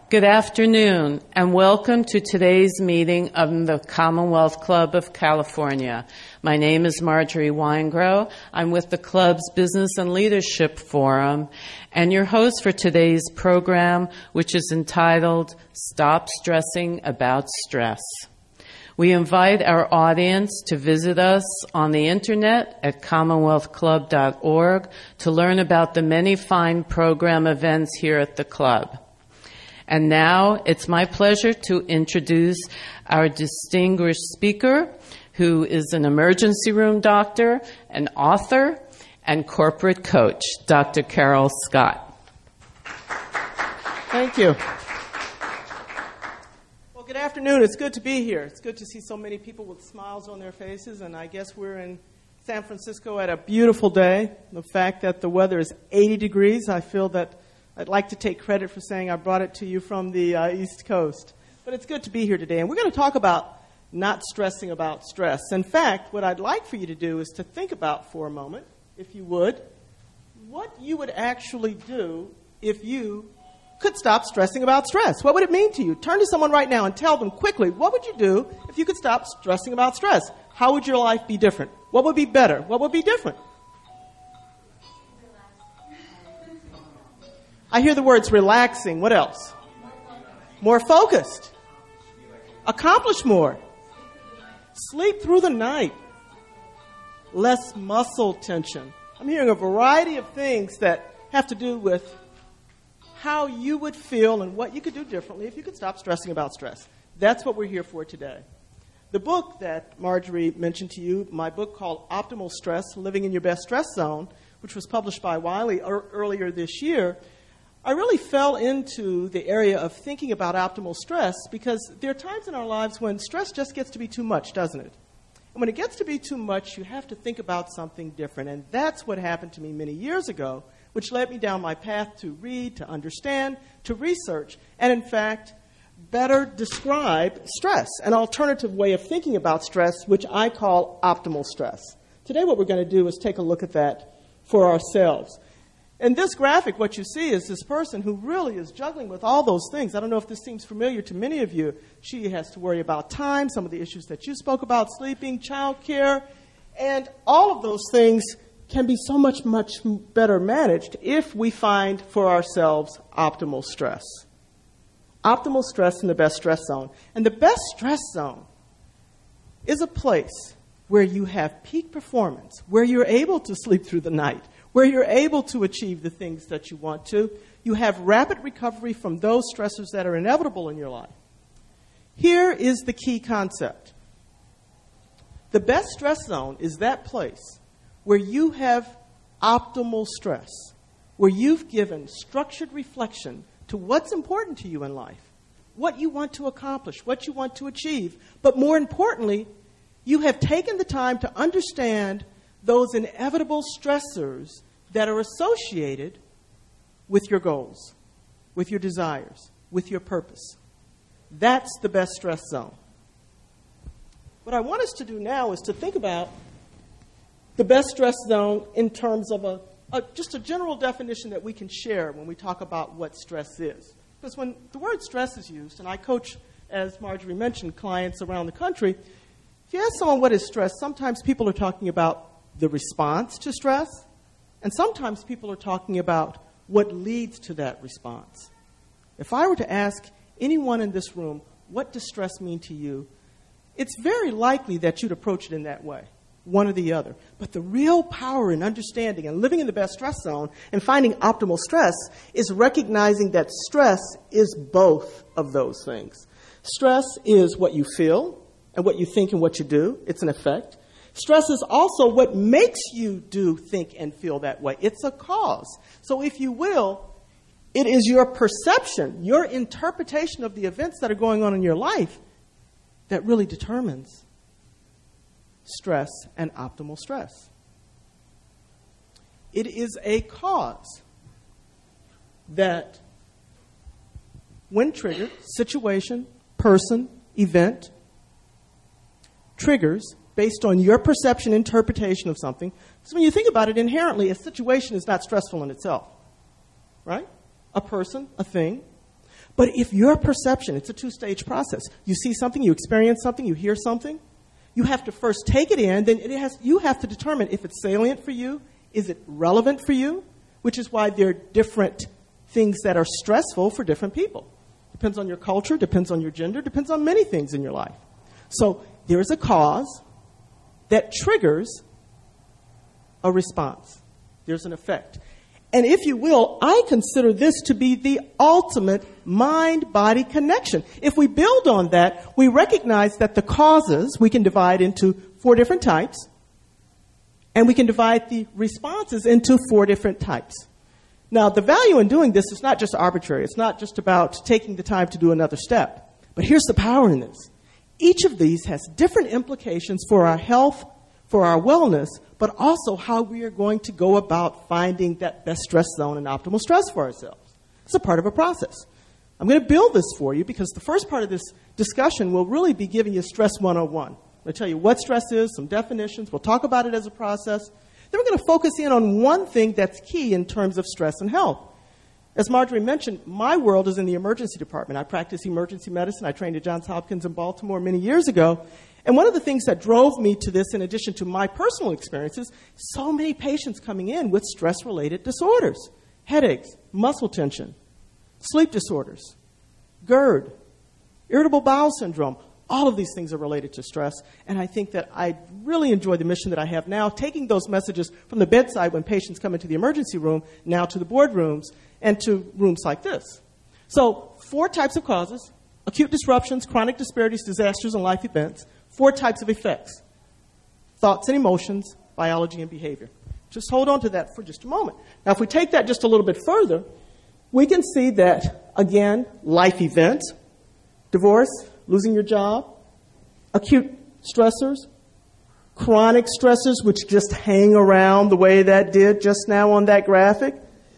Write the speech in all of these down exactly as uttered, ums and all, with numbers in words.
Good afternoon, and welcome to today's meeting of the Commonwealth Club of California. My name is Marjorie Weingrow. I'm with the club's Business and Leadership Forum, and your host for today's program, which is entitled Stop Stressing About Stress. We invite our audience to visit us on the internet at commonwealth club dot org to learn about the many fine program events here at the club. And now it's my pleasure to introduce our distinguished speaker, who is an emergency room doctor, an author, and corporate coach, Doctor Carol Scott. Thank you. Well, good afternoon. It's good to be here. It's good to see so many people with smiles on their faces, and I guess we're in San Francisco at a beautiful day. The fact that the weather is eighty degrees, I feel that I'd like to take credit for saying I brought it to you from the uh, East Coast. But it's good to be here today. And we're going to talk about not stressing about stress. In fact, what I'd like for you to do is to think about for a moment, if you would, what you would actually do if you could stop stressing about stress. What would it mean to you? Turn to someone right now and tell them quickly, what would you do if you could stop stressing about stress? How would your life be different? What would be better? What would be different? I hear the words relaxing. What else? More focused. Accomplish more. Sleep through the night. Less muscle tension. I'm hearing a variety of things that have to do with how you would feel and what you could do differently if you could stop stressing about stress. That's what we're here for today. The book that Marjorie mentioned to you, my book called Optimal Stress, Living in Your Best Stress Zone, which was published by Wiley er- earlier this year, I really fell into the area of thinking about optimal stress because there are times in our lives when stress just gets to be too much, doesn't it? And when it gets to be too much, you have to think about something different. And that's what happened to me many years ago, which led me down my path to read, to understand, to research, and in fact, better describe stress, an alternative way of thinking about stress, which I call optimal stress. Today what we're going to do is take a look at that for ourselves. In this graphic, what you see is this person who really is juggling with all those things. I don't know if this seems familiar to many of you. She has to worry about time, some of the issues that you spoke about, sleeping, child care, and all of those things can be so much, much better managed if we find for ourselves optimal stress. Optimal stress in the best stress zone. And the best stress zone is a place where you have peak performance, where you're able to sleep through the night, where you're able to achieve the things that you want to. You have rapid recovery from those stressors that are inevitable in your life. Here is the key concept. The best stress zone is that place where you have optimal stress, where you've given structured reflection to what's important to you in life, what you want to accomplish, what you want to achieve, but more importantly, you have taken the time to understand those inevitable stressors that are associated with your goals, with your desires, with your purpose. That's the best stress zone. What I want us to do now is to think about the best stress zone in terms of a, a just a general definition that we can share when we talk about what stress is. Because when the word stress is used, and I coach, as Marjorie mentioned, clients around the country, if you ask someone what is stress, sometimes people are talking about the response to stress, and sometimes people are talking about what leads to that response. If I were to ask anyone in this room, what does stress mean to you, it's very likely that you'd approach it in that way, one or the other. But the real power in understanding and living in the best stress zone and finding optimal stress is recognizing that stress is both of those things. Stress is what you feel and what you think and what you do. It's an effect. Stress is also what makes you do, think, and feel that way. It's a cause. So if you will, it is your perception, your interpretation of the events that are going on in your life that really determines stress and optimal stress. It is a cause that, when triggered, situation, person, event, triggers based on your perception, interpretation of something. So when you think about it, inherently, a situation is not stressful in itself, right? A person, a thing. But if your perception, it's a two-stage process. You see something, you experience something, you hear something. You have to first take it in, then it has, you have to determine if it's salient for you, is it relevant for you, which is why there are different things that are stressful for different people. Depends on your culture, depends on your gender, depends on many things in your life. So there is a cause that triggers a response. There's an effect. And if you will, I consider this to be the ultimate mind-body connection. If we build on that, we recognize that the causes we can divide into four different types, and we can divide the responses into four different types. Now, the value in doing this is not just arbitrary. It's not just about taking the time to do another step. But here's the power in this. Each of these has different implications for our health, for our wellness, but also how we are going to go about finding that best stress zone and optimal stress for ourselves. It's a part of a process. I'm going to build this for you because the first part of this discussion will really be giving you Stress one oh one. I'm going to tell you what stress is, some definitions. We'll talk about it as a process. Then we're going to focus in on one thing that's key in terms of stress and health. As Marjorie mentioned, my world is in the emergency department. I practice emergency medicine. I trained at Johns Hopkins in Baltimore many years ago. And one of the things that drove me to this, in addition to my personal experiences, so many patients coming in with stress-related disorders, headaches, muscle tension, sleep disorders, GERD, irritable bowel syndrome. All of these things are related to stress. And I think that I really enjoy the mission that I have now, taking those messages from the bedside when patients come into the emergency room, now to the boardrooms, and to rooms like this. So four types of causes: acute disruptions, chronic disparities, disasters, and life events. Four types of effects: thoughts and emotions, biology and behavior. Just hold on to that for just a moment. Now, if we take that just a little bit further, we can see that, again, life events, divorce, losing your job, acute stressors, chronic stressors, which just hang around the way that did just now on that graphic,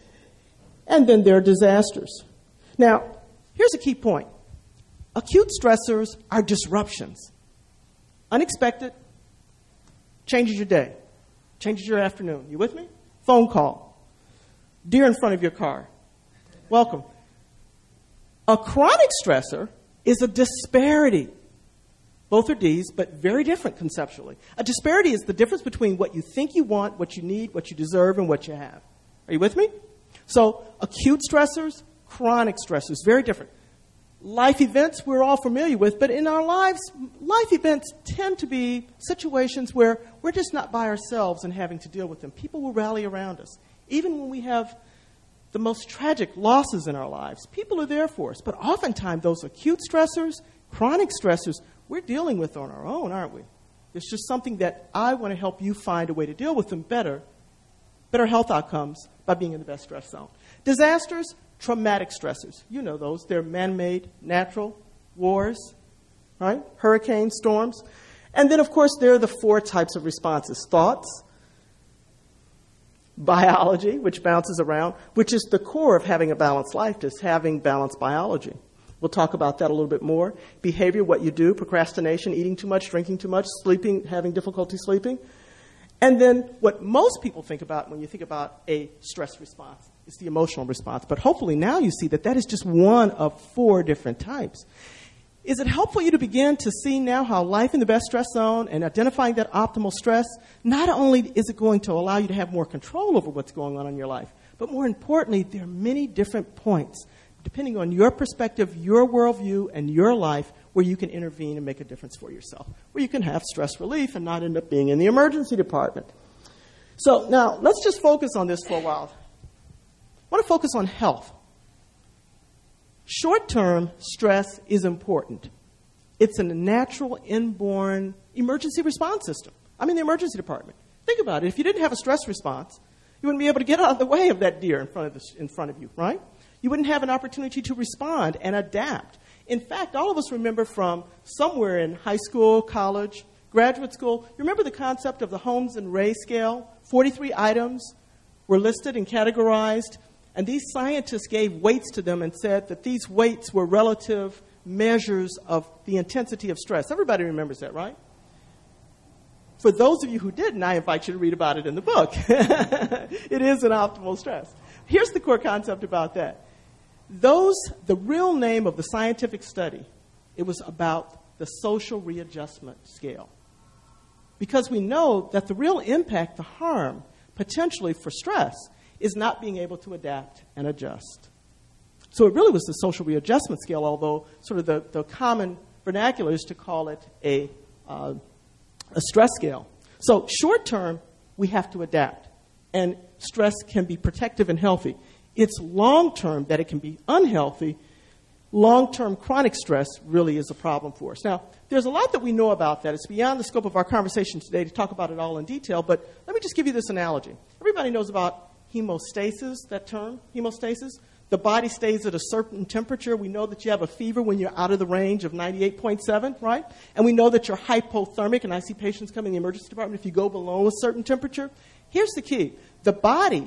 and then there are disasters. Now, here's a key point. Acute stressors are disruptions. Unexpected, changes your day, changes your afternoon. You with me? Phone call, deer in front of your car. Welcome. A chronic stressor is a disparity. Both are D's, but very different conceptually. A disparity is the difference between what you think you want, what you need, what you deserve, and what you have. Are you with me? So acute stressors, chronic stressors, very different. Life events we're all familiar with, but in our lives, life events tend to be situations where we're just not by ourselves and having to deal with them. People will rally around us. Even when we have the most tragic losses in our lives, people are there for us. But oftentimes, those acute stressors, chronic stressors, we're dealing with on our own, aren't we? It's just something that I want to help you find a way to deal with them better, better health outcomes by being in the best stress zone. Disasters, traumatic stressors. You know those. They're man-made, natural, wars, right? Hurricanes, storms. And then, of course, there are the four types of responses: thoughts, biology, which bounces around, which is the core of having a balanced life, just having balanced biology. We'll talk about that a little bit more. Behavior, what you do, procrastination, eating too much, drinking too much, sleeping, having difficulty sleeping. And then what most people think about when you think about a stress response is the emotional response. But hopefully now you see that that is just one of four different types. Is it helpful for you to begin to see now how life in the best stress zone and identifying that optimal stress, not only is it going to allow you to have more control over what's going on in your life, but more importantly, there are many different points, depending on your perspective, your worldview, and your life, where you can intervene and make a difference for yourself, where you can have stress relief and not end up being in the emergency department. So now, let's just focus on this for a while. I want to focus on health. Short-term stress is important. It's a natural, inborn emergency response system. I'm in the emergency department. Think about it. If you didn't have a stress response, you wouldn't be able to get out of the way of that deer in front of, this, in front of you, right? You wouldn't have an opportunity to respond and adapt. In fact, all of us remember from somewhere in high school, college, graduate school, you remember the concept of the Holmes and Ray scale? forty-three items were listed and categorized, and these scientists gave weights to them and said that these weights were relative measures of the intensity of stress. Everybody remembers that, right? For those of you who didn't, I invite you to read about it in the book. It is an optimal stress. Here's the core concept about that. Those, the real name of the scientific study, it was about the social readjustment scale. Because we know that the real impact, the harm, potentially for stress, is not being able to adapt and adjust. So it really was the social readjustment scale, although sort of the, the common vernacular is to call it a, uh, a stress scale. So short term, we have to adapt, and stress can be protective and healthy. It's long term that it can be unhealthy. Long-term chronic stress really is a problem for us. Now, there's a lot that we know about that. It's beyond the scope of our conversation today to talk about it all in detail, but let me just give you this analogy. Everybody knows about hemostasis, that term, hemostasis. The body stays at a certain temperature. We know that you have a fever when you're out of the range of ninety-eight point seven, right? And we know that you're hypothermic, and I see patients come in the emergency department if you go below a certain temperature. Here's the key. The body,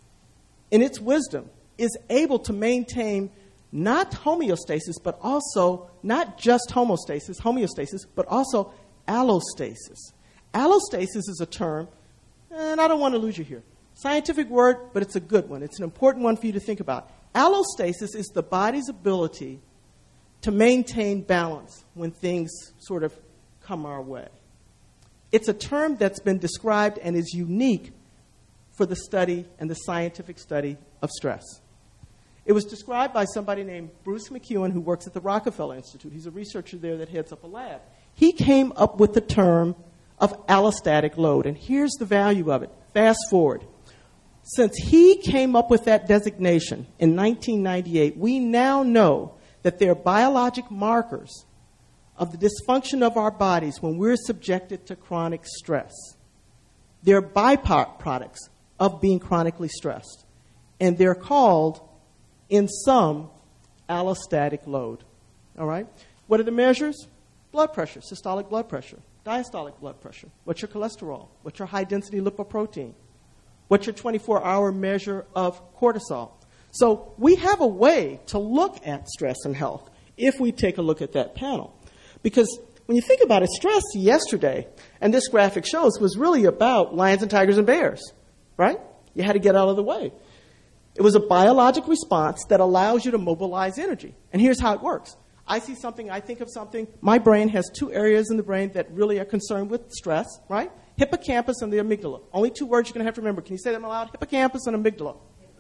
in its wisdom, is able to maintain not homeostasis, but also, not just homeostasis, homeostasis, but also allostasis. Allostasis is a term, and I don't want to lose you here. Scientific word, but it's a good one. It's an important one for you to think about. Allostasis is the body's ability to maintain balance when things sort of come our way. It's a term that's been described and is unique for the study and the scientific study of stress. It was described by somebody named Bruce McEwen, who works at the Rockefeller Institute. He's a researcher there that heads up a lab. He came up with the term of allostatic load, and here's the value of it. Fast forward. Since he came up with that designation in nineteen ninety-eight, we now know that there are biologic markers of the dysfunction of our bodies when we're subjected to chronic stress. They're byproducts of being chronically stressed, and they're called, in sum, allostatic load. All right? What are the measures? Blood pressure, systolic blood pressure, diastolic blood pressure. What's your cholesterol? What's your high-density lipoprotein? What's your twenty-four hour measure of cortisol? So we have a way to look at stress and health if we take a look at that panel. Because when you think about it, stress yesterday, and this graphic shows, was really about lions and tigers and bears, right? You had to get out of the way. It was a biologic response that allows you to mobilize energy. And here's how it works. I see something, I think of something. My brain has two areas in the brain that really are concerned with stress, right? Hippocampus and the amygdala. Only two words you're going to have to remember. Can you say them aloud? Hippocampus and amygdala.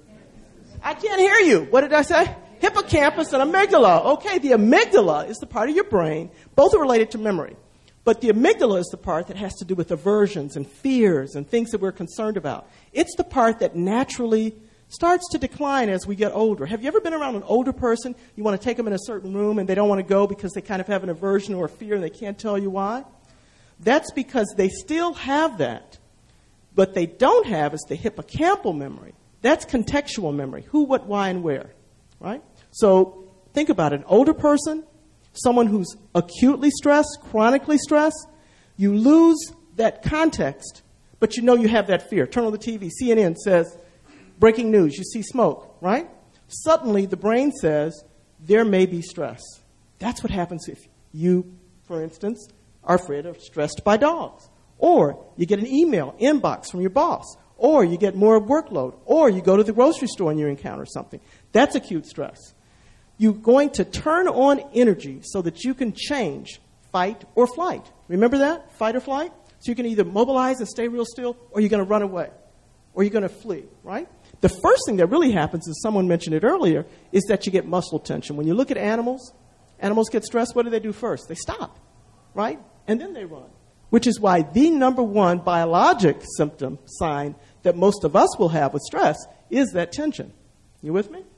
I can't hear you. What did I say? Hippocampus and amygdala. Okay, the amygdala is the part of your brain. Both are related to memory. But the amygdala is the part that has to do with aversions and fears and things that we're concerned about. It's the part that naturally starts to decline as we get older. Have you ever been around an older person? You want to take them in a certain room and they don't want to go because they kind of have an aversion or a fear and they can't tell you why? That's because they still have that. What they don't have is the hippocampal memory. That's contextual memory. Who, what, why, and where. Right? So think about it. An older person, someone who's acutely stressed, chronically stressed, you lose that context, but you know you have that fear. Turn on the T V. C N N says, breaking news, you see smoke, right? Suddenly the brain says, there may be stress. That's what happens if you, for instance, are afraid of stressed by dogs. Or you get an email inbox from your boss. Or you get more workload. Or you go to the grocery store and you encounter something. That's acute stress. You're going to turn on energy so that you can change fight or flight. Remember that? Fight or flight? So you can either mobilize and stay real still, or you're going to run away. Or you're going to flee, right? The first thing that really happens, as someone mentioned it earlier, is that you get muscle tension. When you look at animals, animals get stressed, what do they do first? They stop, right? And then they run, which is why the number one biologic symptom sign that most of us will have with stress is that tension. You with me?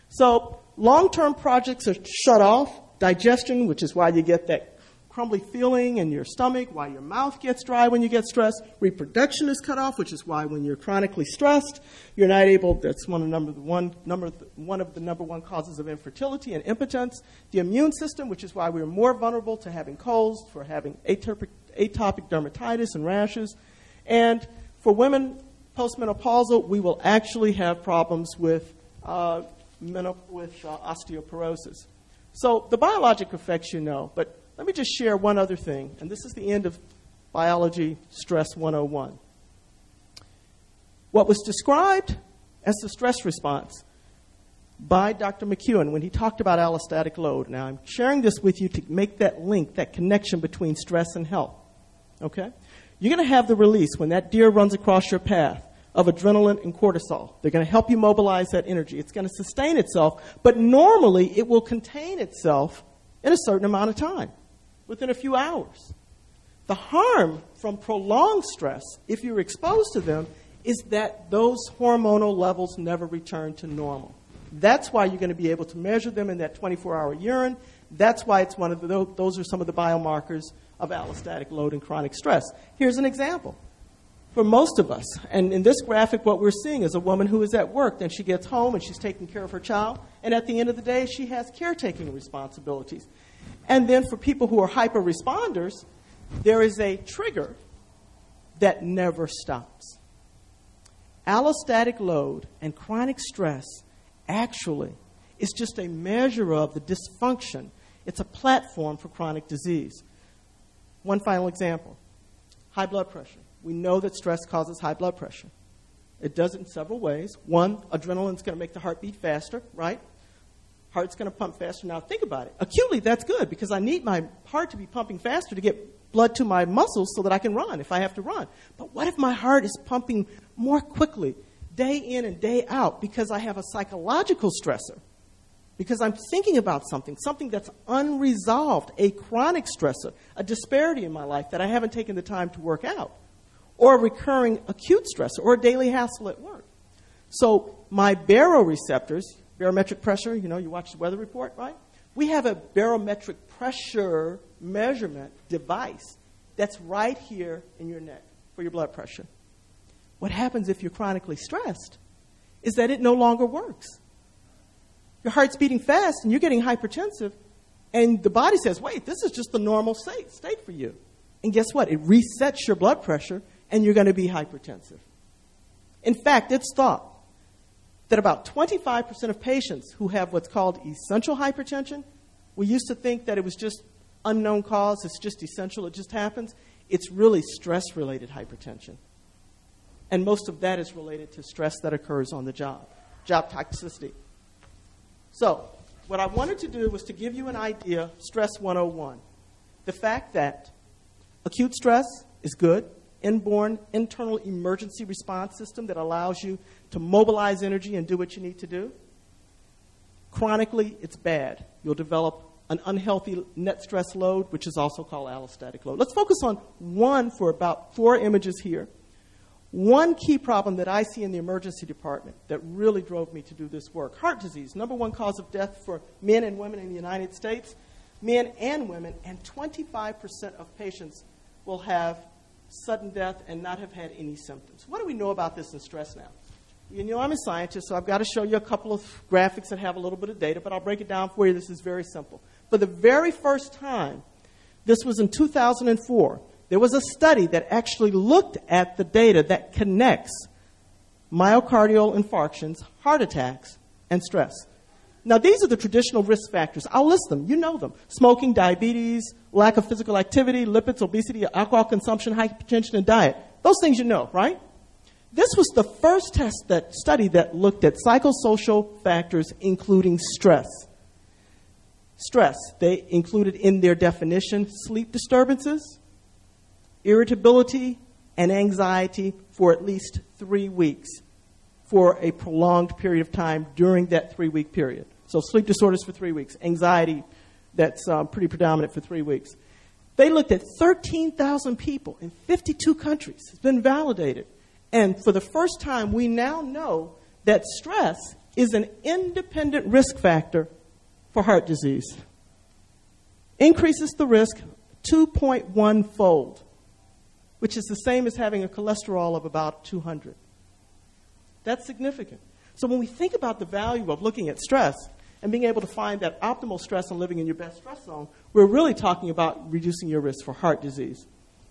So long-term projects are shut off. Digestion, which is why you get that crumbly feeling in your stomach, why your mouth gets dry when you get stressed. Reproduction is cut off, which is why when you're chronically stressed, you're not able, that's one of, number one, number, one of the number one causes of infertility and impotence. The immune system, which is why we're more vulnerable to having colds, for having atopic, atopic dermatitis and rashes. And for women postmenopausal, we will actually have problems with, uh, menop- with uh, osteoporosis. So the biologic effects you know, but let me just share one other thing, and this is the end of Biology Stress one oh one. What was described as the stress response by Doctor McEwen when he talked about allostatic load. Now, I'm sharing this with you to make that link, that connection between stress and health. Okay? You're going to have the release when that deer runs across your path of adrenaline and cortisol. They're going to help you mobilize that energy. It's going to sustain itself, but normally it will contain itself in a certain amount of time, within a few hours. The harm from prolonged stress, if you're exposed to them, is that those hormonal levels never return to normal. That's why you're going to be able to measure them in that twenty-four hour urine. That's why it's one of the, those are some of the biomarkers of allostatic load and chronic stress. Here's an example. For most of us, and in this graphic what we're seeing is a woman who is at work, then she gets home and she's taking care of her child, and at the end of the day she has caretaking responsibilities. And then for people who are hyper-responders, there is a trigger that never stops. Allostatic load and chronic stress actually is just a measure of the dysfunction. It's a platform for chronic disease. One final example, high blood pressure. We know that stress causes high blood pressure. It does it in several ways. One, adrenaline is going to make the heart beat faster, right? Heart's going to pump faster. Now think about it. Acutely, that's good because I need my heart to be pumping faster to get blood to my muscles so that I can run if I have to run. But what if my heart is pumping more quickly day in and day out because I have a psychological stressor? Because I'm thinking about something, something that's unresolved, a chronic stressor, a disparity in my life that I haven't taken the time to work out, or a recurring acute stressor, or a daily hassle at work. So my baroreceptors, barometric pressure, you know, you watch the weather report, right? We have a barometric pressure measurement device that's right here in your neck for your blood pressure. What happens if you're chronically stressed is that it no longer works. Your heart's beating fast and you're getting hypertensive, and the body says, wait, this is just the normal state, state for you. And guess what? It resets your blood pressure and you're going to be hypertensive. In fact, it's thought that about twenty-five percent of patients who have what's called essential hypertension, we used to think that it was just unknown cause, it's just essential, it just happens. It's really stress-related hypertension. And most of that is related to stress that occurs on the job, job toxicity. So what I wanted to do was to give you an idea, Stress one oh one. The fact that acute stress is good, inborn internal emergency response system that allows you to mobilize energy and do what you need to do. Chronically, it's bad. You'll develop an unhealthy net stress load, which is also called allostatic load. Let's focus on one for about four images here. One key problem that I see in the emergency department that really drove me to do this work, heart disease, number one cause of death for men and women in the United States, men and women, and twenty-five percent of patients will have sudden death and not have had any symptoms. What do we know about this in stress now? You know I'm a scientist, so I've got to show you a couple of graphics that have a little bit of data, but I'll break it down for you. This is very simple. For the very first time, this was in two thousand four, there was a study that actually looked at the data that connects myocardial infarctions, heart attacks, and stress. Now, these are the traditional risk factors. I'll list them. You know them. Smoking, diabetes, lack of physical activity, lipids, obesity, alcohol consumption, hypertension, and diet. Those things you know, right? This was the first test that study that looked at psychosocial factors, including stress. Stress, they included in their definition sleep disturbances, irritability, and anxiety for at least three weeks for a prolonged period of time during that three-week period. So sleep disorders for three weeks, anxiety that's um, pretty predominant for three weeks. They looked at thirteen thousand people in fifty-two countries. It's been validated. And for the first time, we now know that stress is an independent risk factor for heart disease. Increases the risk two point one fold, which is the same as having a cholesterol of about two hundred. That's significant. So when we think about the value of looking at stress and being able to find that optimal stress and living in your best stress zone, we're really talking about reducing your risk for heart disease.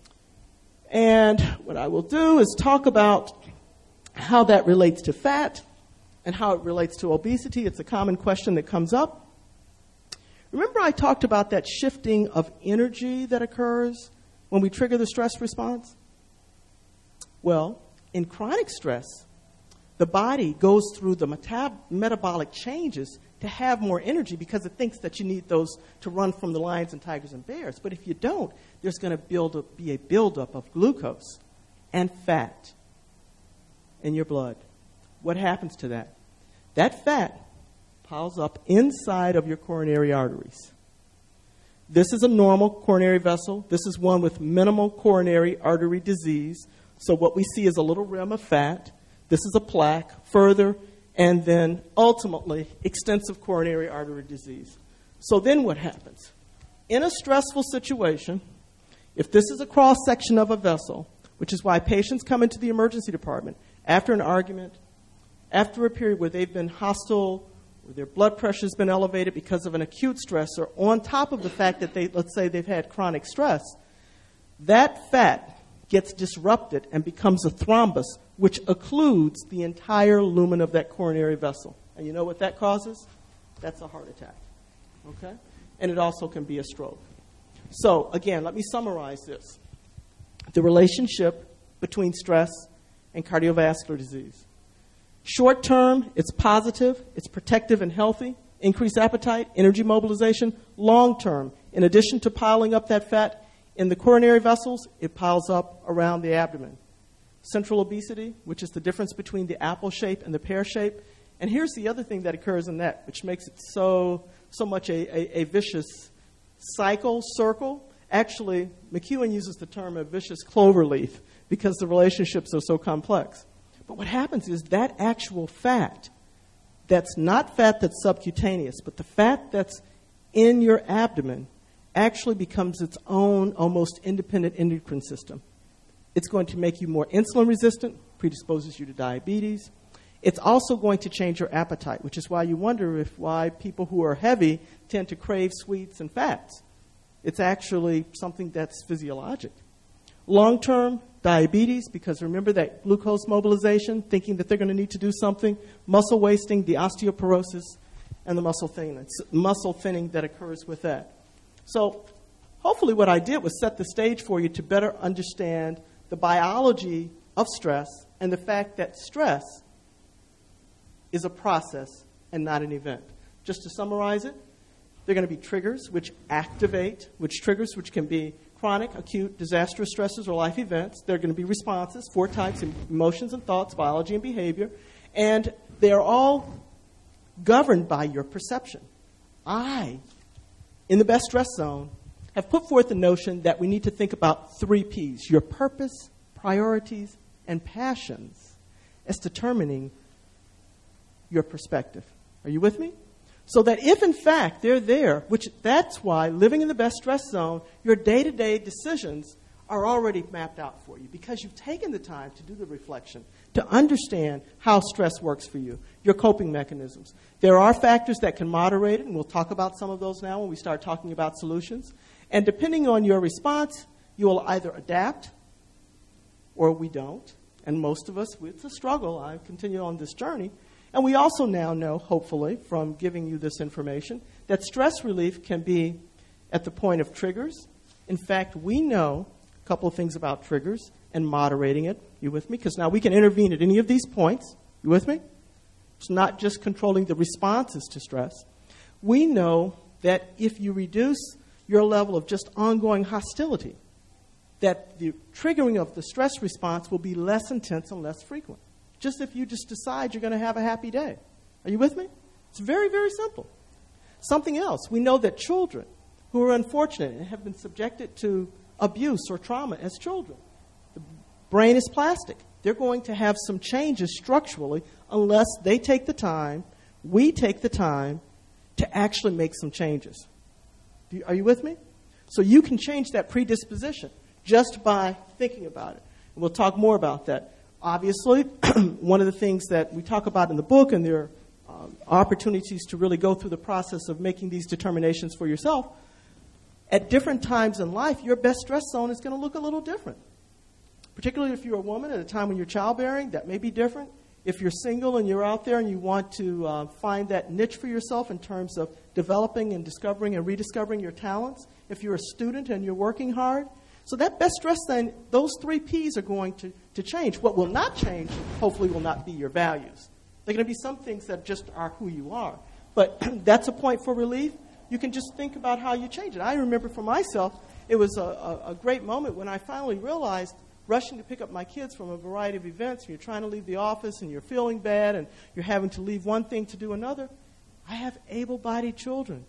And what I will do is talk about how that relates to fat and how it relates to obesity. It's a common question that comes up. Remember I talked about that shifting of energy that occurs when we trigger the stress response? Well, in chronic stress, the body goes through the metab- metabolic changes to have more energy because it thinks that you need those to run from the lions and tigers and bears. But if you don't, there's going to build up, be a buildup of glucose and fat in your blood. What happens to that? That fat piles up inside of your coronary arteries. This is a normal coronary vessel. This is one with minimal coronary artery disease. So what we see is a little rim of fat. This is a plaque, further, and then ultimately extensive coronary artery disease. So then what happens? In a stressful situation, if this is a cross-section of a vessel, which is why patients come into the emergency department after an argument, after a period where they've been hostile, where their blood pressure has been elevated because of an acute stressor, on top of the fact that they, let's say they've had chronic stress, that fat gets disrupted and becomes a thrombus, which occludes the entire lumen of that coronary vessel. And you know what that causes? That's a heart attack. Okay? And it also can be a stroke. So, again, let me summarize this. The relationship between stress and cardiovascular disease. Short term, it's positive, it's protective and healthy, increased appetite, energy mobilization. Long term, in addition to piling up that fat in the coronary vessels, it piles up around the abdomen. Central obesity, which is the difference between the apple shape and the pear shape. And here's the other thing that occurs in that, which makes it so, so much a, a, a vicious cycle, circle. Actually, McEwen uses the term a vicious clover leaf because the relationships are so complex. But what happens is that actual fat, that's not fat that's subcutaneous, but the fat that's in your abdomen actually becomes its own almost independent endocrine system. It's going to make you more insulin resistant, predisposes you to diabetes. It's also going to change your appetite, which is why you wonder if why people who are heavy tend to crave sweets and fats. It's actually something that's physiologic. Long-term, diabetes, because remember that glucose mobilization, thinking that they're going to need to do something, muscle wasting, the osteoporosis, and the muscle thinning, muscle thinning that occurs with that. So hopefully what I did was set the stage for you to better understand the biology of stress and the fact that stress is a process and not an event. Just to summarize it, there are going to be triggers which activate, which triggers which can be chronic, acute, disastrous stresses or life events. There are going to be responses, four types, emotions and thoughts, biology and behavior, and they are all governed by your perception. I, in the best stress zone, have put forth the notion that we need to think about three P's, your purpose, priorities, and passions, as determining your perspective. Are you with me? So that if, in fact, they're there, which that's why living in the best stress zone, your day-to-day decisions are already mapped out for you because you've taken the time to do the reflection, to understand how stress works for you, your coping mechanisms. There are factors that can moderate it, and we'll talk about some of those now when we start talking about solutions. And depending on your response, you will either adapt or we don't. And most of us, it's a struggle. I continue on this journey. And we also now know, hopefully, from giving you this information, that stress relief can be at the point of triggers. In fact, we know a couple of things about triggers and moderating it. You with me? Because now we can intervene at any of these points. You with me? It's not just controlling the responses to stress. We know that if you reduce your level of just ongoing hostility, that the triggering of the stress response will be less intense and less frequent. Just if you just decide you're going to have a happy day. Are you with me? It's very, very simple. Something else. We know that children who are unfortunate and have been subjected to abuse or trauma as children, the brain is plastic. They're going to have some changes structurally unless they take the time, we take the time to actually make some changes. Do you, are you with me? So you can change that predisposition just by thinking about it. And we'll talk more about that. Obviously, one of the things that we talk about in the book, and there are um, opportunities to really go through the process of making these determinations for yourself, at different times in life, your best stress zone is going to look a little different. Particularly if you're a woman at a time when you're childbearing, that may be different. If you're single and you're out there and you want to uh, find that niche for yourself in terms of developing and discovering and rediscovering your talents, if you're a student and you're working hard, So that best dress thing, those three P's are going to, to change. What will not change, hopefully, will not be your values. They're going to be some things that just are who you are. But that's a point for relief. You can just think about how you change it. I remember for myself, it was a, a, a great moment when I finally realized rushing to pick up my kids from a variety of events, and you're trying to leave the office, and you're feeling bad, and you're having to leave one thing to do another. I have able-bodied children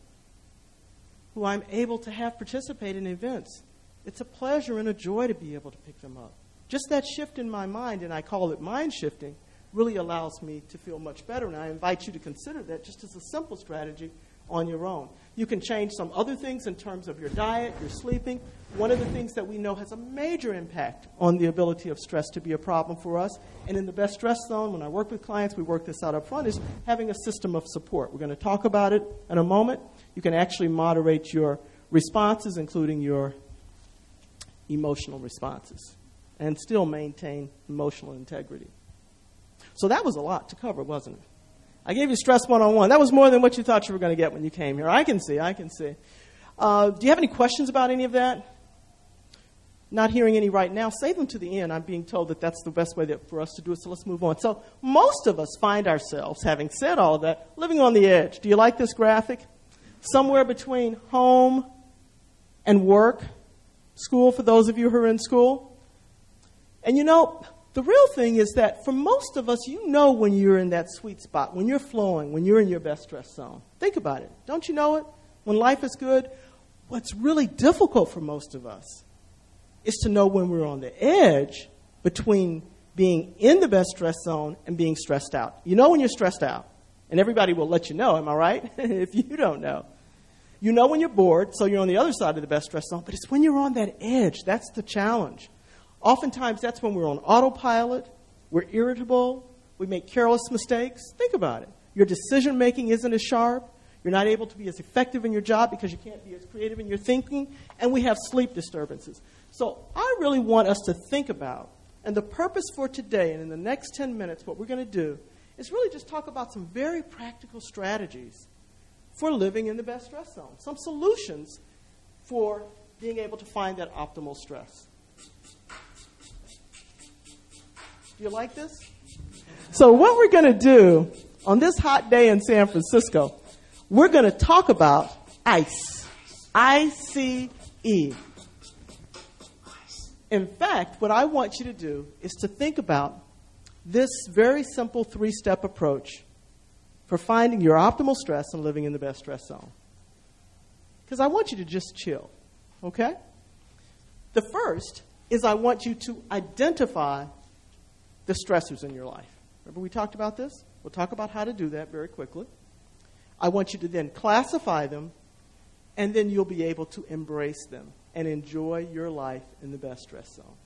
who I'm able to have participate in events. It's a pleasure and a joy to be able to pick them up. Just that shift in my mind, and I call it mind shifting, really allows me to feel much better, and I invite you to consider that just as a simple strategy on your own. You can change some other things in terms of your diet, your sleeping. One of the things that we know has a major impact on the ability of stress to be a problem for us, and in the best stress zone, when I work with clients, we work this out up front, is having a system of support. We're going to talk about it in a moment. You can actually moderate your responses, including your emotional responses, and still maintain emotional integrity. So that was a lot to cover, wasn't it? I gave you stress one-on-one. That was more than what you thought you were going to get when you came here. I can see, I can see. Uh, do you have any questions about any of that? Not hearing any right now. Save them to the end. I'm being told that that's the best way that, for us to do it, so let's move on. So most of us find ourselves, having said all of that, living on the edge. Do you like this graphic? Somewhere between home and work, school for those of you who are in school. And you know, the real thing is that for most of us, you know when you're in that sweet spot, when you're flowing, when you're in your best stress zone. Think about it. Don't you know it? When life is good, what's really difficult for most of us is to know when we're on the edge between being in the best stress zone and being stressed out. You know when you're stressed out, and everybody will let you know, am I right? If you don't know. You know when you're bored, so you're on the other side of the best stress zone, but it's when you're on that edge, that's the challenge. Oftentimes, that's when we're on autopilot, we're irritable, we make careless mistakes. Think about it. Your decision-making isn't as sharp. You're not able to be as effective in your job because you can't be as creative in your thinking, and we have sleep disturbances. So I really want us to think about, and the purpose for today and in the next ten minutes, what we're going to do is really just talk about some very practical strategies for living in the best stress zone, some solutions for being able to find that optimal stress. Do you like this? So what we're going to do on this hot day in San Francisco, we're going to talk about ICE. I C E. In fact, what I want you to do is to think about this very simple three-step approach for finding your optimal stress and living in the best stress zone. Because I want you to just chill, okay? The first is I want you to identify the stressors in your life. Remember we talked about this? We'll talk about how to do that very quickly. I want you to then classify them, and then you'll be able to embrace them and enjoy your life in the best stress zone.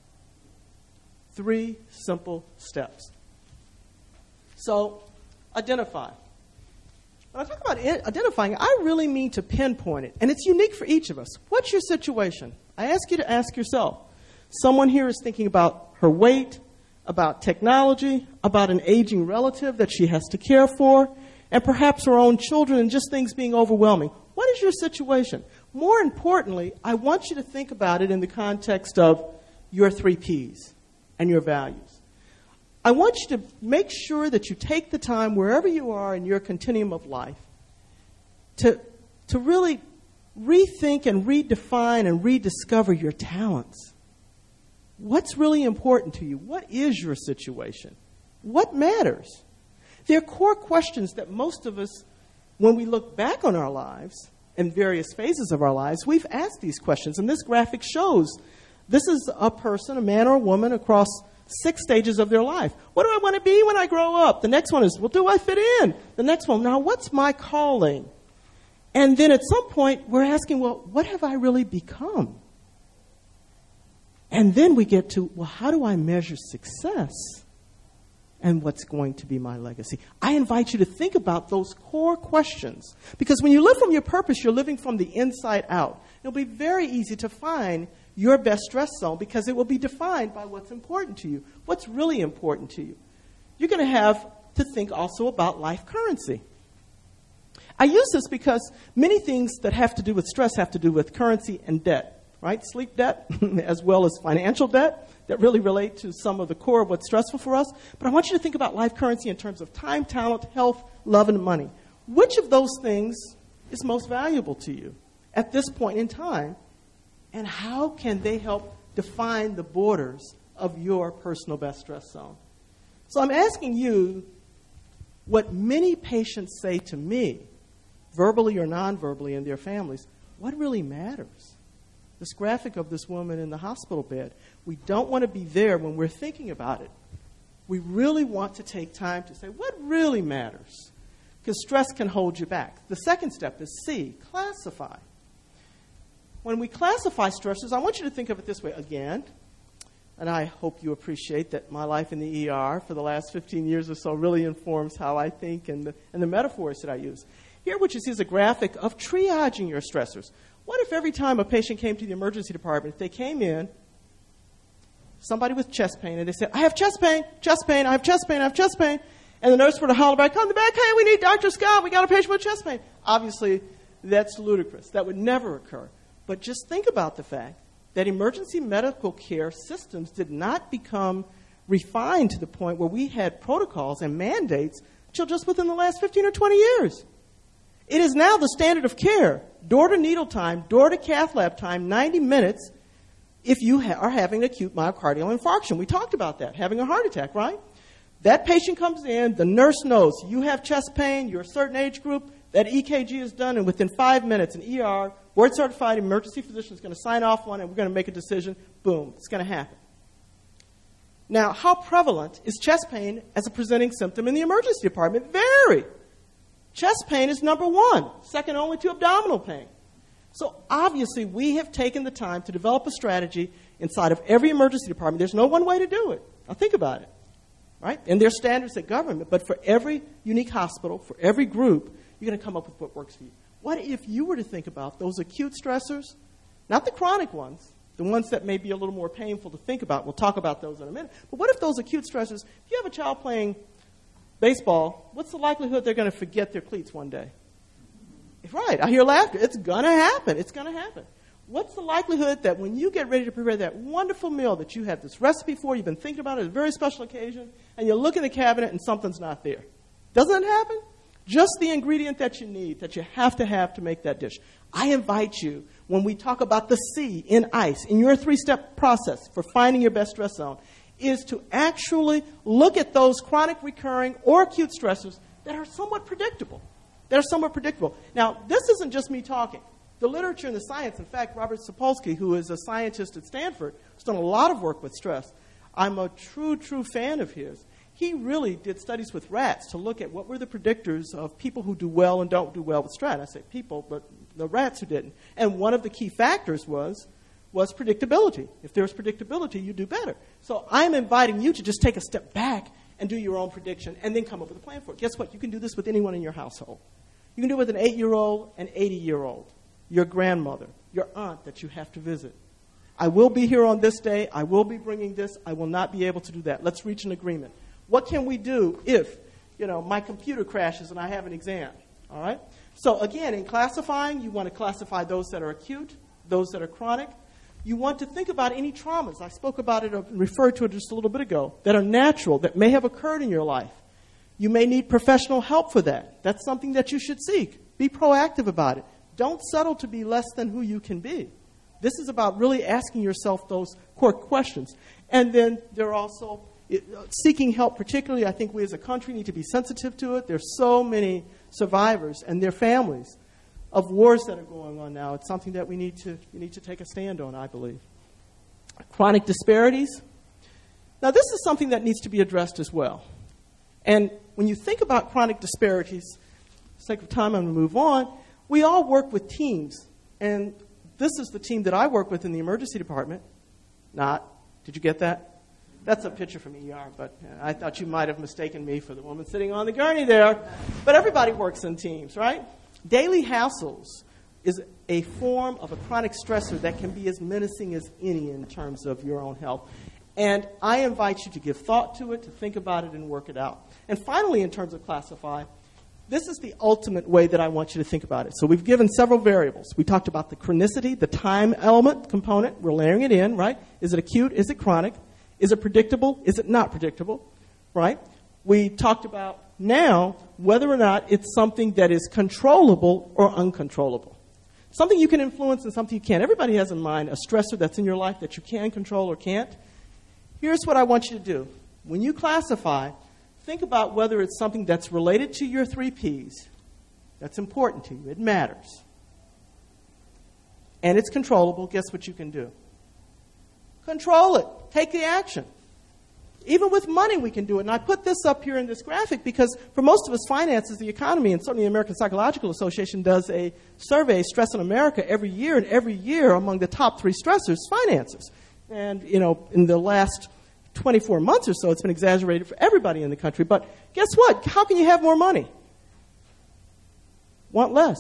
Three simple steps. So, identify. When I talk about identifying, I really mean to pinpoint it, and it's unique for each of us. What's your situation? I ask you to ask yourself. Someone here is thinking about her weight, about technology, about an aging relative that she has to care for, and perhaps her own children and just things being overwhelming. What is your situation? More importantly, I want you to think about it in the context of your three P's and your values. I want you to make sure that you take the time wherever you are in your continuum of life to, to really rethink and redefine and rediscover your talents. What's really important to you? What is your situation? What matters? There are core questions that most of us, when we look back on our lives, in various phases of our lives, we've asked these questions. And this graphic shows this is a person, a man or a woman, across six stages of their life. What do I want to be when I grow up? The next one is, well, do I fit in? The next one, now what's my calling? And then at some point, we're asking, well, what have I really become? And then we get to, well, how do I measure success? And what's going to be my legacy? I invite you to think about those core questions. Because when you live from your purpose, you're living from the inside out. It'll be very easy to find your best stress zone because it will be defined by what's important to you, what's really important to you. You're going to have to think also about life currency. I use this because many things that have to do with stress have to do with currency and debt. right? Sleep debt, as well as financial debt that really relate to some of the core of what's stressful for us. But I want you to think about life currency in terms of time, talent, health, love, and money. Which of those things is most valuable to you at this point in time? And how can they help define the borders of your personal best stress zone? So I'm asking you what many patients say to me, verbally or non-verbally in their families, what really matters? This graphic of this woman in the hospital bed, we don't want to be there when we're thinking about it. We really want to take time to say, what really matters? Because stress can hold you back. The second step is C, classify. When we classify stressors, I want you to think of it this way again, and I hope you appreciate that my life in the E R for the last fifteen years or so really informs how I think and the, and the metaphors that I use. Here what you see is a graphic of triaging your stressors. What if every time a patient came to the emergency department, if they came in, somebody with chest pain, and they said, I have chest pain, chest pain, I have chest pain, I have chest pain, and the nurse were to holler back, come back, hey, we need Doctor Scott, we got a patient with chest pain. Obviously, that's ludicrous. That would never occur. But just think about the fact that emergency medical care systems did not become refined to the point where we had protocols and mandates until just within the last fifteen or twenty years. It is now the standard of care, door-to-needle time, door-to-cath lab time, ninety minutes, if you ha- are having acute myocardial infarction. We talked about that, having a heart attack, right? That patient comes in, the nurse knows you have chest pain, you're a certain age group, that E K G is done, and within five minutes, an E R, board-certified emergency physician is going to sign off on it, and we're going to make a decision. Boom, it's going to happen. Now, how prevalent is chest pain as a presenting symptom in the emergency department? Very. Chest pain is number one, second only to abdominal pain. So obviously, we have taken the time to develop a strategy inside of every emergency department. There's no one way to do it. Now think about it, right? And there's standards at government, but for every unique hospital, for every group, you're going to come up with what works for you. What if you were to think about those acute stressors, not the chronic ones, the ones that may be a little more painful to think about. We'll talk about those in a minute. But what if those acute stressors, if you have a child playing baseball, what's the likelihood they're going to forget their cleats one day? Right, I hear laughter. It's going to happen. It's going to happen. What's the likelihood that when you get ready to prepare that wonderful meal that you have this recipe for, you've been thinking about it, a very special occasion, and you look in the cabinet and something's not there? Doesn't that happen? Just the ingredient that you need, that you have to have to make that dish. I invite you, when we talk about the C in ICE, in your three-step process for finding your best stress zone, is to actually look at those chronic, recurring, or acute stressors that are somewhat predictable. That are somewhat predictable. Now, this isn't just me talking. The literature and the science, in fact, Robert Sapolsky, who is a scientist at Stanford, has done a lot of work with stress. I'm a true, true fan of his. He really did studies with rats to look at what were the predictors of people who do well and don't do well with stress. I say people, but the rats who didn't. And one of the key factors was, was predictability. If there's predictability, you do better. So I'm inviting you to just take a step back and do your own prediction and then come up with a plan for it. Guess what? You can do this with anyone in your household. You can do it with an eight-year-old, an eighty-year-old, your grandmother, your aunt that you have to visit. I will be here on this day. I will be bringing this. I will not be able to do that. Let's reach an agreement. What can we do if, you know, my computer crashes and I have an exam? All right? So, again, in classifying, you want to classify those that are acute, those that are chronic. You want to think about any traumas. I spoke about it, referred to it just a little bit ago, that are natural, that may have occurred in your life. You may need professional help for that. That's something that you should seek. Be proactive about it. Don't settle to be less than who you can be. This is about really asking yourself those core questions. And then there are also it, uh, seeking help, particularly I think we as a country need to be sensitive to it. There's so many survivors and their families of wars that are going on now. It's something that we need to we need to take a stand on, I believe. Chronic disparities. Now, this is something that needs to be addressed as well. And when you think about chronic disparities, for the sake of time, I'm going to move on. We all work with teams. And this is the team that I work with in the emergency department. Not. Did you get that? That's a picture from E R, but I thought you might have mistaken me for the woman sitting on the gurney there. But everybody works in teams, right? Daily hassles is a form of a chronic stressor that can be as menacing as any in terms of your own health. And I invite you to give thought to it, to think about it, and work it out. And finally, in terms of classify, This is the ultimate way that I want you to think about it. So we've given several variables. We talked about the chronicity, the time element component. We're layering it in, right? Is it acute? Is it chronic? Is it predictable? Is it not predictable? Right? We talked about now whether or not it's something that is controllable or uncontrollable. Something you can influence and something you can't. Everybody has in mind a stressor that's in your life that you can control or can't. Here's what I want you to do. When you classify, think about whether it's something that's related to your three Ps. That's important to you. It matters. And it's controllable. Guess what you can do? Control it. Take the action. Even with money, we can do it. And I put this up here in this graphic because for most of us, finances, the economy, and certainly the American Psychological Association does a survey, Stress in America, every year. And every year, among the top three stressors, finances. And, you know, in the last twenty-four months or so, it's been exaggerated for everybody in the country. But guess what? How can you have more money? Want less.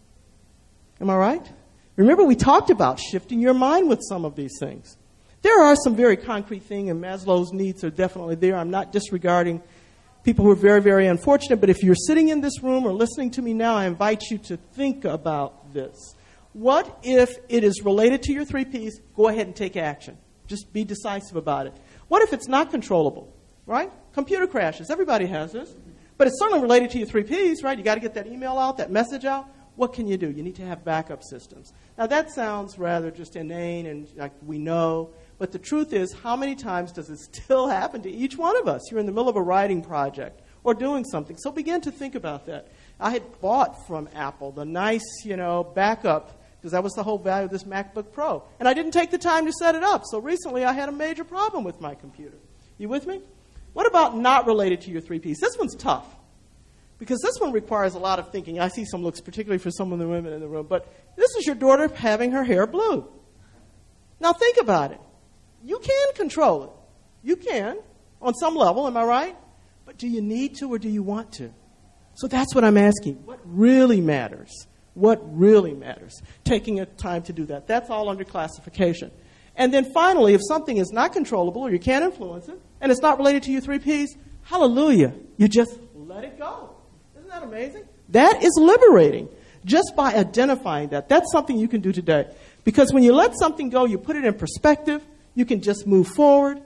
Am I right? Remember, we talked about shifting your mind with some of these things. There are some very concrete things, and Maslow's needs are definitely there. I'm not disregarding people who are very, very unfortunate, but if you're sitting in this room or listening to me now, I invite you to think about this. What if it is related to your three Ps? Go ahead and take action. Just be decisive about it. What if it's not controllable, right? Computer crashes. Everybody has this. But it's certainly related to your three Ps, right? You got to get that email out, that message out. What can you do? You need to have backup systems. Now, that sounds rather just inane and like we know. But the truth is, how many times does it still happen to each one of us? You're in the middle of a writing project or doing something. So begin to think about that. I had bought from Apple the nice, you know, backup because that was the whole value of this MacBook Pro. And I didn't take the time to set it up. So recently I had a major problem with my computer. You with me? What about not related to your three Ps? This one's tough because this one requires a lot of thinking. I see some looks, particularly for some of the women in the room. But this is your daughter having her hair blue. Now think about it. You can control it. You can, on some level, am I right? But do you need to or do you want to? So that's what I'm asking. What really matters? What really matters? Taking a time to do that. That's all under classification. And then finally, if something is not controllable or you can't influence it, and it's not related to your three Ps, hallelujah, you just let it go. Isn't that amazing? That is liberating. Just by identifying that, that's something you can do today. Because when you let something go, you put it in perspective, you can just move forward.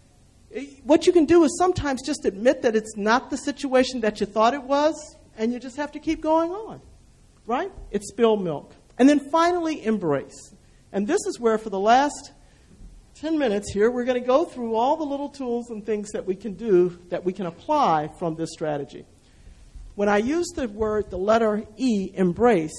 What you can do is sometimes just admit that it's not the situation that you thought it was, and you just have to keep going on. Right? It's spilled milk. And then finally, embrace. And this is where for the last ten minutes here, we're going to go through all the little tools and things that we can do that we can apply from this strategy. When I use the word, the letter E, embrace,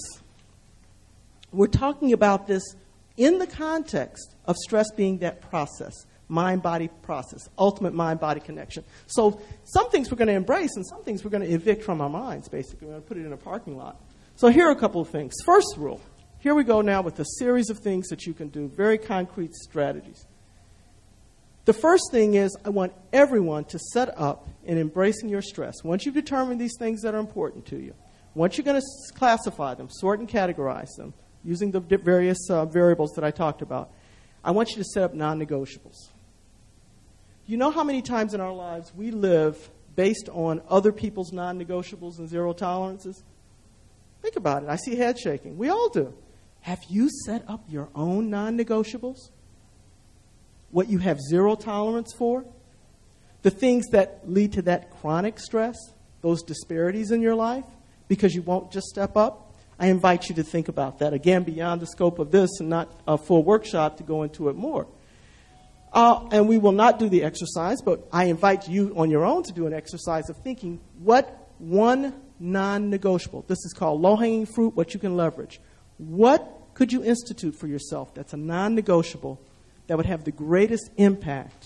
we're talking about this in the context of stress being that process, mind-body process, ultimate mind-body connection. So some things we're going to embrace and some things we're going to evict from our minds, basically. We're going to put it in a parking lot. So here are a couple of things. First rule. Here we go now with a series of things that you can do, very concrete strategies. The first thing is I want everyone to set up in embracing your stress. Once you've determined these things that are important to you, once you're going to classify them, sort and categorize them, using the various uh, variables that I talked about, I want you to set up non-negotiables. You know how many times in our lives we live based on other people's non-negotiables and zero tolerances? Think about it. I see head shaking. We all do. Have you set up your own non-negotiables? What you have zero tolerance for? The things that lead to that chronic stress, those disparities in your life, because you won't just step up? I invite you to think about that. Again, beyond the scope of this and not a full workshop to go into it more. Uh, and we will not do the exercise, but I invite you on your own to do an exercise of thinking what one non-negotiable, this is called low-hanging fruit, what you can leverage. What could you institute for yourself that's a non-negotiable that would have the greatest impact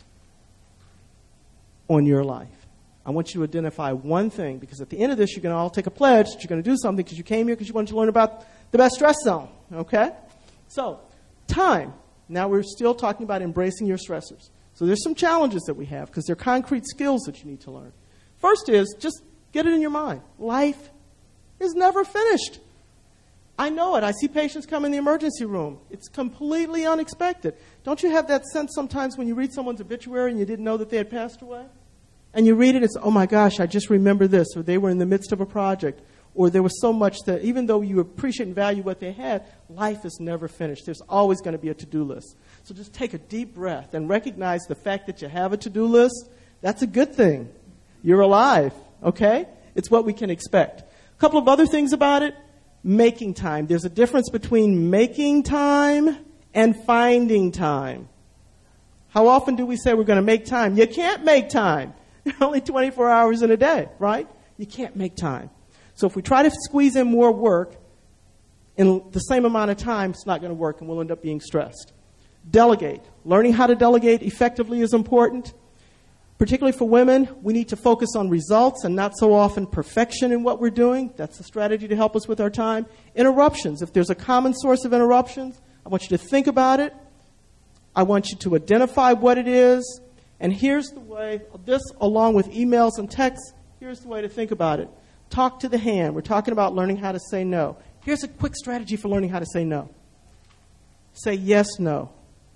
on your life? I want you to identify one thing, because at the end of this, you're going to all take a pledge that you're going to do something because you came here because you wanted to learn about the best stress zone, okay? So, time. Now we're still talking about embracing your stressors. So there's some challenges that we have because they're concrete skills that you need to learn. First is just get it in your mind. Life is never finished. I know it. I see patients come in the emergency room. It's completely unexpected. Don't you have that sense sometimes when you read someone's obituary and you didn't know that they had passed away? And you read it and say, oh my gosh, I just remember this, or they were in the midst of a project, or there was so much that even though you appreciate and value what they had, life is never finished. There's always going to be a to-do list. So just take a deep breath and recognize the fact that you have a to-do list. That's a good thing. You're alive, okay? It's what we can expect. A couple of other things about it. Making time. There's a difference between making time and finding time. How often do we say we're going to make time? You can't make time. Only twenty-four hours in a day, right? You can't make time. So if we try to squeeze in more work in the same amount of time, it's not going to work and we'll end up being stressed. Delegate. Learning how to delegate effectively is important. Particularly for women, we need to focus on results and not so often perfection in what we're doing. That's a strategy to help us with our time. Interruptions. If there's a common source of interruptions, I want you to think about it. I want you to identify what it is. And here's the way, this along with emails and texts, here's the way to think about it. Talk to the hand. We're talking about learning how to say no. Here's a quick strategy for learning how to say no. Say yes, no.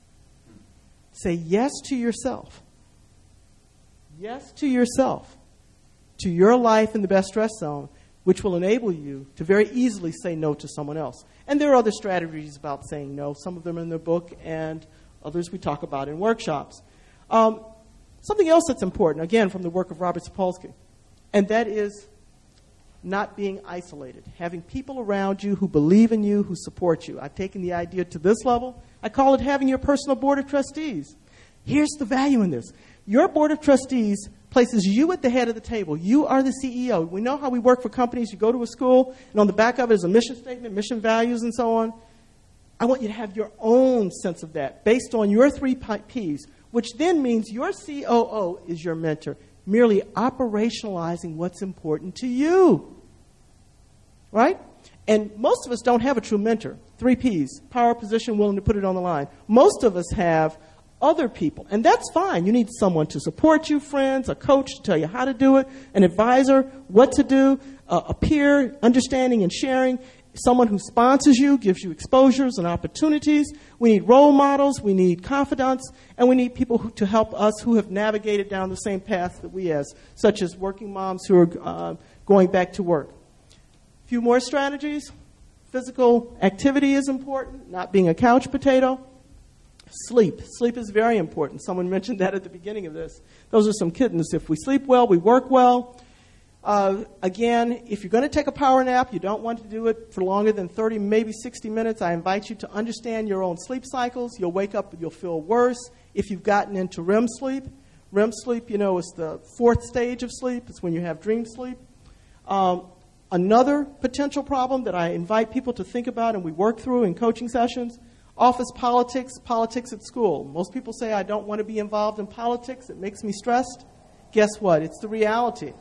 Say yes to yourself. Yes to yourself, to your life in the best stress zone, which will enable you to very easily say no to someone else. And there are other strategies about saying no. Some of them are in the book and others we talk about in workshops. Um, something else that's important, again, from the work of Robert Sapolsky, and that is not being isolated, having people around you who believe in you, who support you. I've taken the idea to this level. I call it having your personal board of trustees. Here's the value in this. Your board of trustees places you at the head of the table. You are the C E O. We know how we work for companies. You go to a school, and on the back of it is a mission statement, mission values, and so on. I want you to have your own sense of that based on your three P's, which then means your C O O is your mentor, merely operationalizing what's important to you. Right? And most of us don't have a true mentor. Three P's, power, position, willing to put it on the line. Most of us have other people, and that's fine. You need someone to support you, friends, a coach to tell you how to do it, an advisor, what to do, uh, a peer, understanding and sharing, someone who sponsors you, gives you exposures and opportunities. We need role models, we need confidants, and we need people who, to help us who have navigated down the same path that we have, such as working moms who are uh, going back to work. A few more strategies. Physical activity is important, not being a couch potato. Sleep. Sleep is very important. Someone mentioned that at the beginning of this. Those are some kittens. If we sleep well, we work well. Uh, again, if you're going to take a power nap, you don't want to do it for longer than thirty, maybe sixty minutes. I invite you to understand your own sleep cycles. You'll wake up, you'll feel worse if you've gotten into R E M sleep. R E M sleep, you know, is the fourth stage of sleep. It's when you have dream sleep. Um, another potential problem that I invite people to think about and we work through in coaching sessions, office politics, politics at school. Most people say, I don't want to be involved in politics. It makes me stressed. Guess what? It's the reality.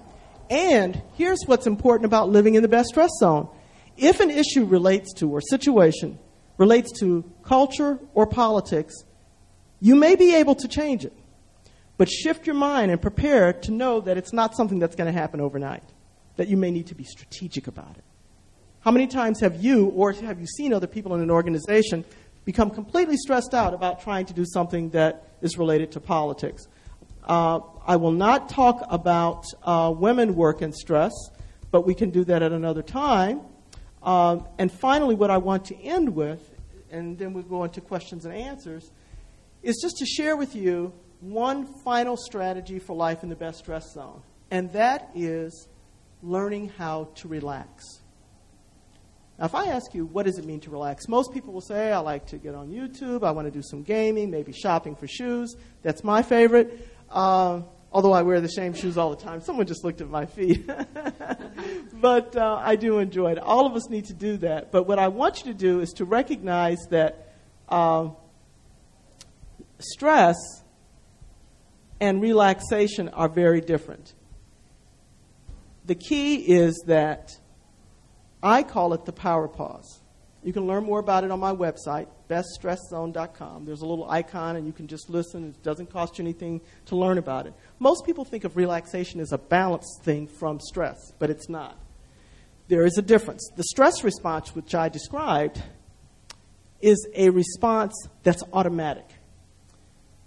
And here's what's important about living in the best stress zone. If an issue relates to, or situation relates to culture or politics, you may be able to change it. But shift your mind and prepare to know that it's not something that's going to happen overnight, that you may need to be strategic about it. How many times have you, or have you seen other people in an organization become completely stressed out about trying to do something that is related to politics? Uh, I will not talk about uh, women work and stress, but we can do that at another time. Um, and finally, what I want to end with, and then we'll go into questions and answers, is just to share with you one final strategy for life in the best stress zone, and that is learning how to relax. Now, if I ask you, what does it mean to relax? Most people will say, I like to get on YouTube, I want to do some gaming, maybe shopping for shoes. That's my favorite, uh, although I wear the same shoes all the time. Someone just looked at my feet. But uh, I do enjoy it. All of us need to do that. But what I want you to do is to recognize that uh, stress and relaxation are very different. The key is that I call it the power pause. You can learn more about it on my website, best stress zone dot com. There's a little icon, and you can just listen. It doesn't cost you anything to learn about it. Most people think of relaxation as a balanced thing from stress, but it's not. There is a difference. The stress response, which I described, is a response that's automatic.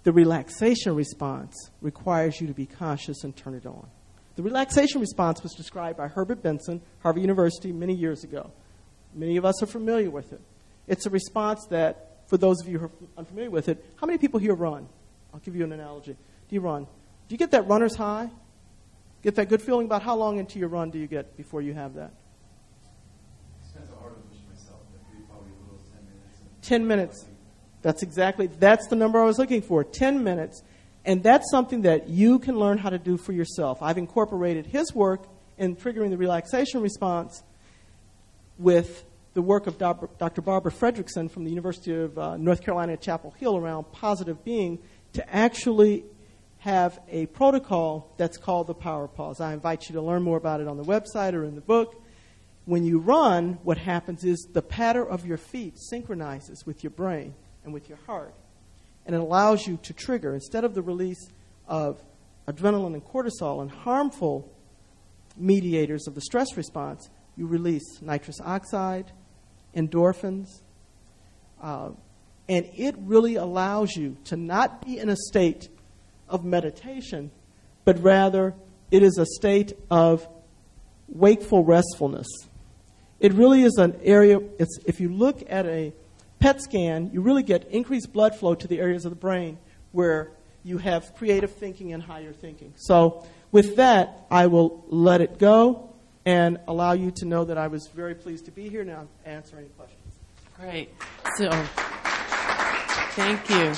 The relaxation response requires you to be conscious and turn it on. The relaxation response was described by Herbert Benson, Harvard University, many years ago. Many of us are familiar with it. It's a response that, for those of you who are unfamiliar with it, how many people here run? I'll give you an analogy. Do you run? Do you get that runner's high? Get that good feeling? About how long into your run do you get before you have that? Depends how hard I push myself. Maybe probably a little ten minutes. Ten minutes. That's exactly, that's the number I was looking for, ten minutes. And that's something that you can learn how to do for yourself. I've incorporated his work in triggering the relaxation response with the work of Doctor Barbara Fredrickson from the University of uh, North Carolina at Chapel Hill around positive being to actually have a protocol that's called the Power Pause. I invite you to learn more about it on the website or in the book. When you run, what happens is the patter of your feet synchronizes with your brain and with your heart. And it allows you to trigger, instead of the release of adrenaline and cortisol and harmful mediators of the stress response, you release nitrous oxide, endorphins, uh, and it really allows you to not be in a state of meditation, but rather it is a state of wakeful restfulness. It really is an area, it's, if you look at a P E T scan, you really get increased blood flow to the areas of the brain where you have creative thinking and higher thinking. So with that, I will let it go and allow you to know that I was very pleased to be here. Now answer any questions. Great. So, thank you.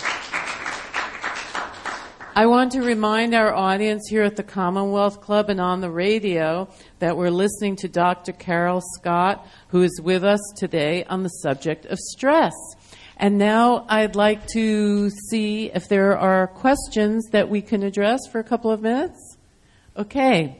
I want to remind our audience here at the Commonwealth Club and on the radio that we're listening to Doctor Carol Scott, who is with us today on the subject of stress. And now I'd like to see if there are questions that we can address for a couple of minutes. Okay.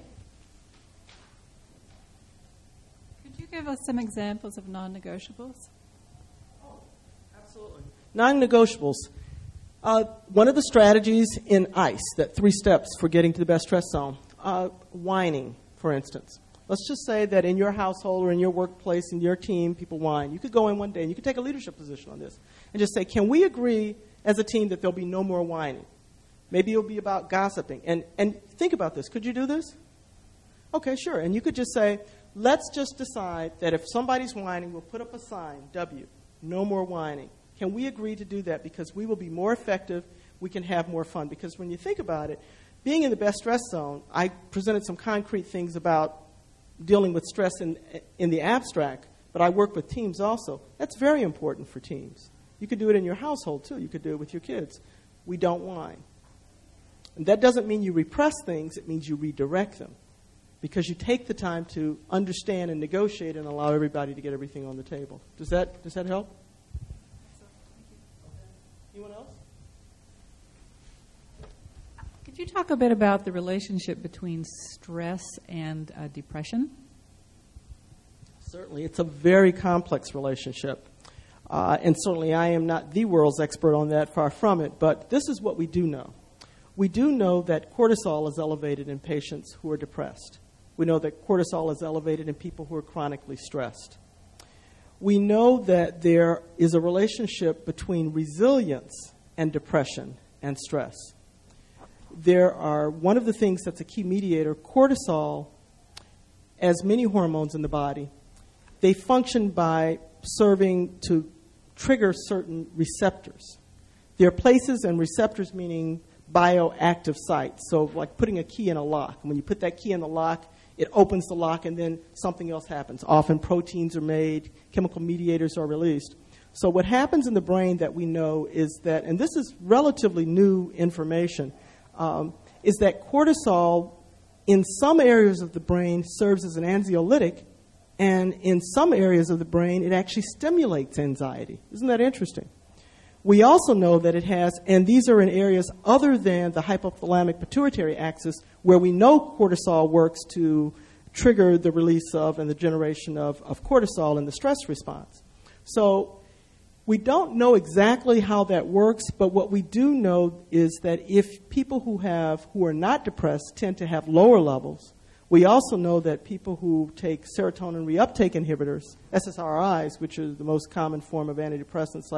Could you give us some examples of non-negotiables? Oh, absolutely. Non-negotiables. Uh, one of the strategies in ICE, that three steps for getting to the best stress zone, uh, whining, for instance. Let's just say that in your household or in your workplace, in your team, people whine. You could go in one day and you could take a leadership position on this and just say, can we agree as a team that there'll be no more whining? Maybe it'll be about gossiping. And, and think about this. Could you do this? Okay, sure. And you could just say, let's just decide that if somebody's whining, we'll put up a sign, W, no more whining. Can we agree to do that? Because we will be more effective, we can have more fun. Because when you think about it, being in the best stress zone, I presented some concrete things about dealing with stress in, in the abstract, but I work with teams also. That's very important for teams. You could do it in your household, too. You could do it with your kids. We don't whine. And that doesn't mean you repress things. It means you redirect them. Because you take the time to understand and negotiate and allow everybody to get everything on the table. Does that, does that help? Anyone else? Could you talk a bit about the relationship between stress and uh, depression? Certainly. It's a very complex relationship. Uh, and certainly I am not the world's expert on that, far from it. But this is what we do know. We do know that cortisol is elevated in patients who are depressed. We know that cortisol is elevated in people who are chronically stressed. We know that there is a relationship between resilience and depression and stress. There are, one of the things that's a key mediator, cortisol, as many hormones in the body, they function by serving to trigger certain receptors. There are places and receptors, meaning bioactive sites. So like putting a key in a lock. When you put that key in the lock, it opens the lock and then something else happens. Often proteins are made, chemical mediators are released. So what happens in the brain that we know is that, and this is relatively new information, um, is that cortisol in some areas of the brain serves as an anxiolytic, and in some areas of the brain it actually stimulates anxiety. Isn't that interesting? We also know that it has, and these are in areas other than the hypothalamic pituitary axis, where we know cortisol works to trigger the release of and the generation of, of cortisol in the stress response. So we don't know exactly how that works, but what we do know is that if people who have who are not depressed tend to have lower levels, we also know that people who take serotonin reuptake inhibitors, S S R Is, which are the most common form of antidepressants like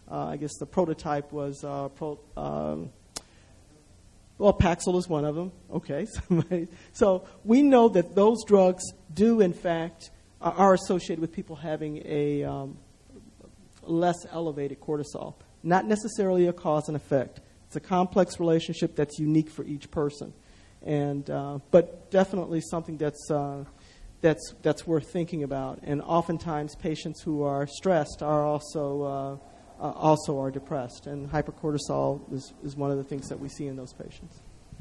Uh, I guess the prototype was, uh, pro, um, well, Paxil is one of them. Okay. So we know that those drugs do, in fact, are associated with people having a um, less elevated cortisol. Not necessarily a cause and effect. It's a complex relationship that's unique for each person, and uh, but definitely something that's uh, that's that's worth thinking about. And oftentimes, patients who are stressed are also uh, uh, also are depressed, and hypercortisol is, is one of the things that we see in those patients.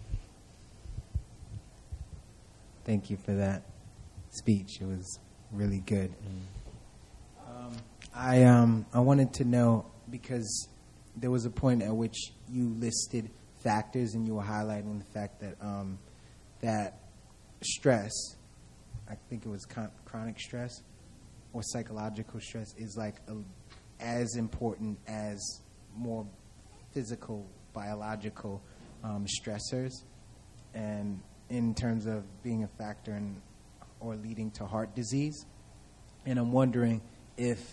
Thank you for that speech. It was really good. Um, I um I wanted to know, because there was a point at which you listed factors and you were highlighting the fact that um, that stress, I think it was con- chronic stress or psychological stress, is like a, as important as more physical, biological um, stressors, and in terms of being a factor in or leading to heart disease. And I'm wondering if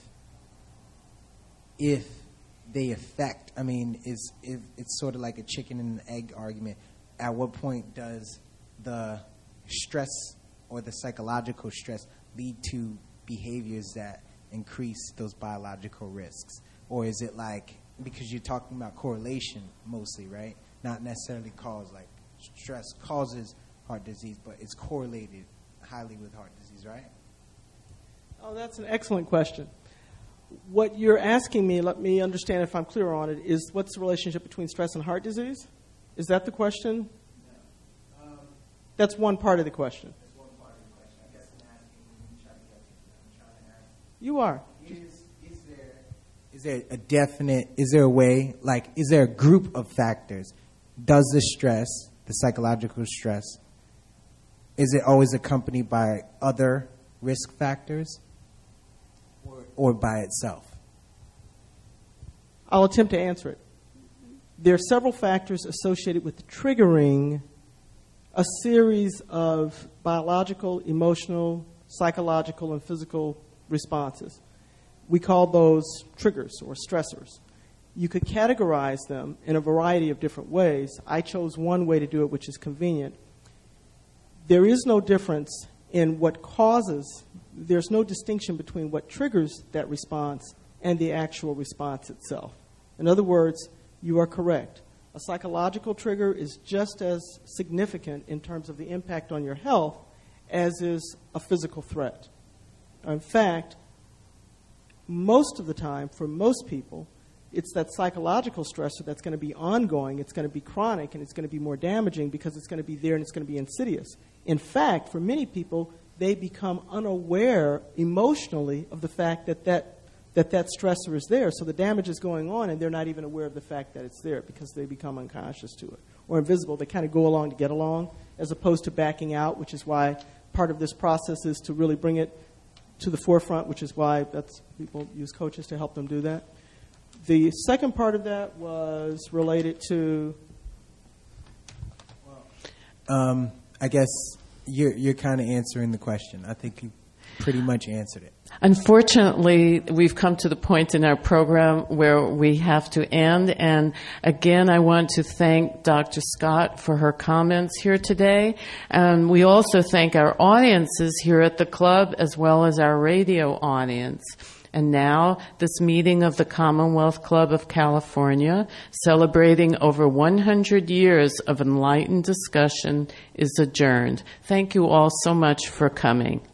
if they affect, I mean, is if it's sort of like a chicken and egg argument. At what point does the stress or the psychological stress lead to behaviors that increase those biological risks? Or is it like, because you're talking about correlation mostly, right? Not necessarily cause, like stress causes heart disease, but it's correlated highly with heart disease, right? Oh, that's an excellent question. What you're asking me, let me understand if I'm clear on it, is what's the relationship between stress and heart disease? Is that the question? No. Um, that's one part of the question. That's one part of the question. I guess I'm asking, I'm trying to get to, I'm trying to ask. You are. Is, is there is there a definite, is there a way, like, is there a group of factors? Does the stress, the psychological stress, is it always accompanied by other risk factors? Or, or by itself? I'll attempt to answer it. There are several factors associated with triggering a series of biological, emotional, psychological, and physical responses. We call those triggers or stressors. You could categorize them in a variety of different ways. I chose one way to do it, which is convenient. There is no difference in what causes, there's no distinction between what triggers that response and the actual response itself. In other words, you are correct. A psychological trigger is just as significant in terms of the impact on your health as is a physical threat. In fact, most of the time, for most people, it's that psychological stressor that's going to be ongoing, it's going to be chronic, and it's going to be more damaging because it's going to be there and it's going to be insidious. In fact, for many people, they become unaware emotionally of the fact that that, that that stressor is there. So the damage is going on, and they're not even aware of the fact that it's there because they become unconscious to it. Or invisible. They kind of go along to get along as opposed to backing out, which is why part of this process is to really bring it to the forefront, which is why that's, people use coaches to help them do that. The second part of that was related to... Um, I guess you're, you're kind of answering the question. I think you pretty much answered it. Unfortunately, we've come to the point in our program where we have to end. And again, I want to thank Doctor Scott for her comments here today. And we also thank our audiences here at the club as well as our radio audience. And now, this meeting of the Commonwealth Club of California, celebrating over one hundred years of enlightened discussion, is adjourned. Thank you all so much for coming.